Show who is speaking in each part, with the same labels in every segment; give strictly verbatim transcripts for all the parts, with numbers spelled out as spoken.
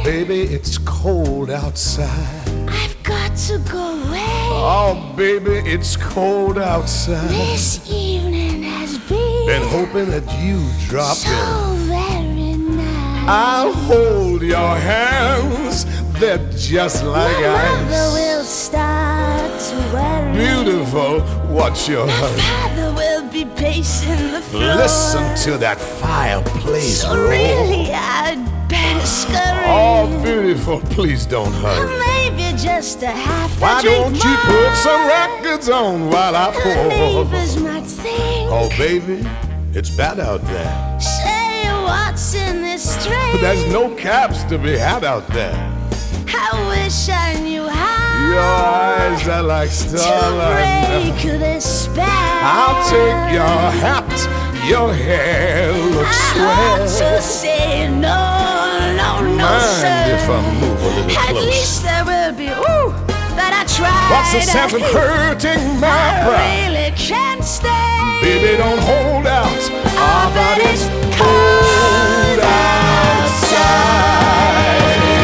Speaker 1: baby, it's cold outside.
Speaker 2: I've got to go away.
Speaker 1: Oh, baby, it's cold outside.
Speaker 2: This evening has been,
Speaker 1: Been hoping that you drop
Speaker 2: so
Speaker 1: in.
Speaker 2: very nice.
Speaker 1: I'll hold your hands, they're just like
Speaker 2: My mother
Speaker 1: ice.
Speaker 2: will start to worry.
Speaker 1: Beautiful, what's your
Speaker 2: My
Speaker 1: hurry?
Speaker 2: father will be pacing the floor.
Speaker 1: Listen to that fireplace
Speaker 2: So
Speaker 1: roar.
Speaker 2: really, I'd better scurry.
Speaker 1: Oh, beautiful, please don't hurry.
Speaker 2: Maybe just a half a
Speaker 1: Why
Speaker 2: drink
Speaker 1: don't you
Speaker 2: more.
Speaker 1: put some records on while I
Speaker 2: The
Speaker 1: pour?
Speaker 2: neighbors might think,
Speaker 1: Oh, baby, it's bad out there.
Speaker 2: say what's in this string.
Speaker 1: There's no caps to be had out there.
Speaker 2: I wish I knew how
Speaker 1: Your eyes are like
Speaker 2: to
Speaker 1: starlight.
Speaker 2: break this spell.
Speaker 1: I'll take your hat, your hair looks
Speaker 2: I
Speaker 1: swell.
Speaker 2: ought to say no, no, no,
Speaker 1: Mind
Speaker 2: sir.
Speaker 1: if I move a little
Speaker 2: At
Speaker 1: close?
Speaker 2: least there will be, ooh, that I tried.
Speaker 1: What's the sense of hurting my
Speaker 2: I
Speaker 1: pride?
Speaker 2: really can't stay.
Speaker 1: Baby, don't hold out.
Speaker 2: Ah, but it's cold outside.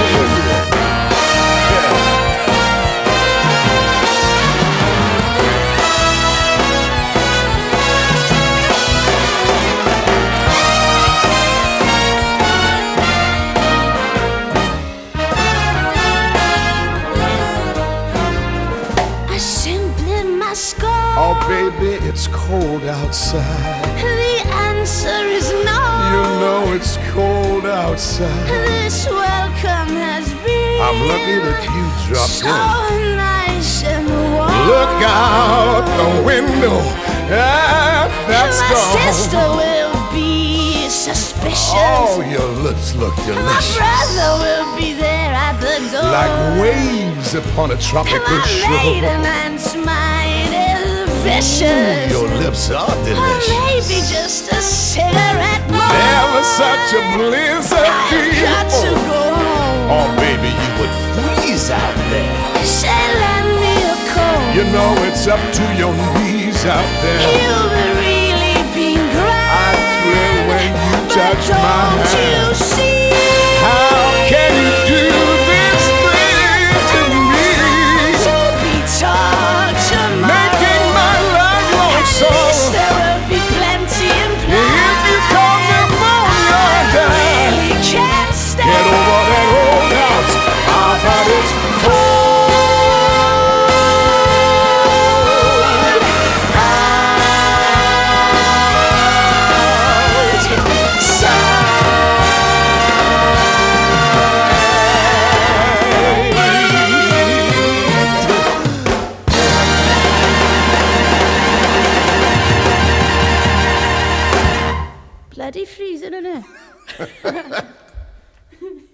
Speaker 2: I simply must go.
Speaker 1: Oh, baby, it's cold outside.
Speaker 2: The answer is no.
Speaker 1: You know it's cold outside.
Speaker 2: This welcome has been
Speaker 1: I'm lucky that you dropped
Speaker 2: so
Speaker 1: in.
Speaker 2: nice and warm.
Speaker 1: Look out the window. Ah, that's
Speaker 2: My
Speaker 1: gone.
Speaker 2: sister will be suspicious.
Speaker 1: Oh, your lips look
Speaker 2: My
Speaker 1: delicious.
Speaker 2: brother will be there at the door.
Speaker 1: Like waves upon a tropical
Speaker 2: My
Speaker 1: shore.
Speaker 2: maiden aunt's mind is vicious.
Speaker 1: Your lips are
Speaker 2: Or maybe
Speaker 1: delicious.
Speaker 2: just a cigarette more.
Speaker 1: Never such a blizzard
Speaker 2: I've got to
Speaker 1: before.
Speaker 2: go home.
Speaker 1: Oh, baby, you would freeze out there.
Speaker 2: Say, lend me a coat.
Speaker 1: You know it's up to your knees out there.
Speaker 2: You've really been grand.
Speaker 1: I thrill when you
Speaker 2: But
Speaker 1: touch my
Speaker 2: don't
Speaker 1: hand.
Speaker 2: you see?
Speaker 1: How can you do this thing to me?
Speaker 2: To be taught tomorrow.
Speaker 1: Making my life long
Speaker 2: At least
Speaker 1: sorrow.
Speaker 2: there will be plenty in play.
Speaker 1: If you call pneumonia
Speaker 2: I
Speaker 1: down,
Speaker 2: really can't stay.
Speaker 1: get over that old out. Our body's cold
Speaker 2: Bloody freezing, innit?